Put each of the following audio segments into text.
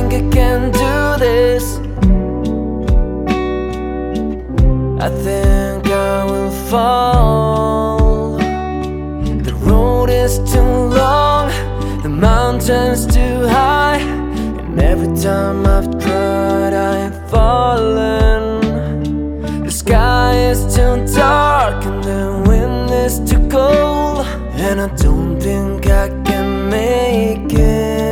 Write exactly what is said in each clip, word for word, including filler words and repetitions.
think I can do this. I think I will fall. The road is too long, the mountain's too high, and every time I've tried I've fallen. The sky is too dark and the wind is too cold, and I don't think I can make it.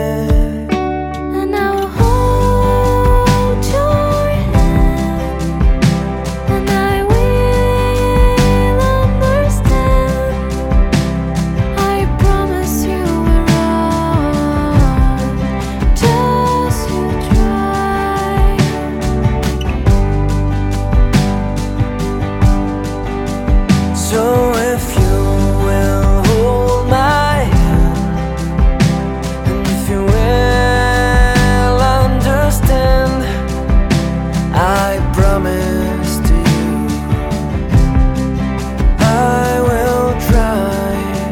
So if you will hold my hand, and if you will understand, I promise to you I will try.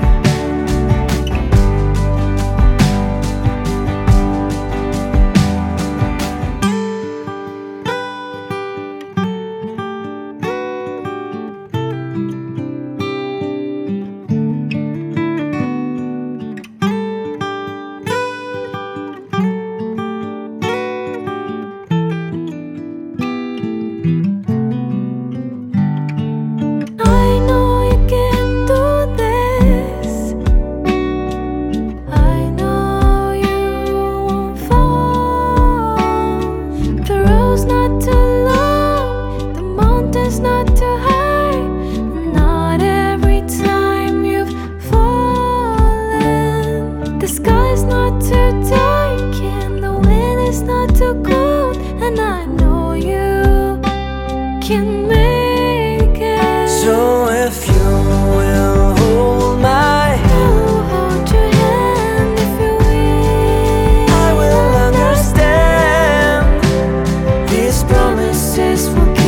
Not too high, not every time you've fallen. The sky's not too dark and the wind is not too cold, and I know you can make it. So if you will hold my hand, I'll hold your hand if you will. I will understand. These promises will keep.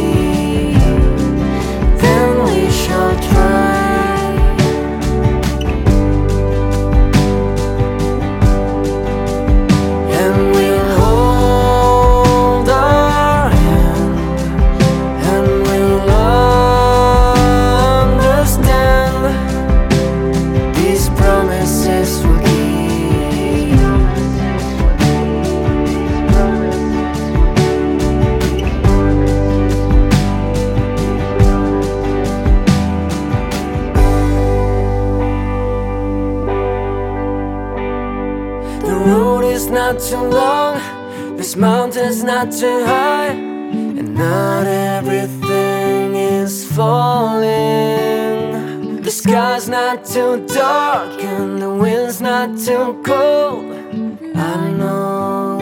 The road is not too long, this mountain's not too high, and not everything is falling. The sky's not too dark and the wind's not too cold, I know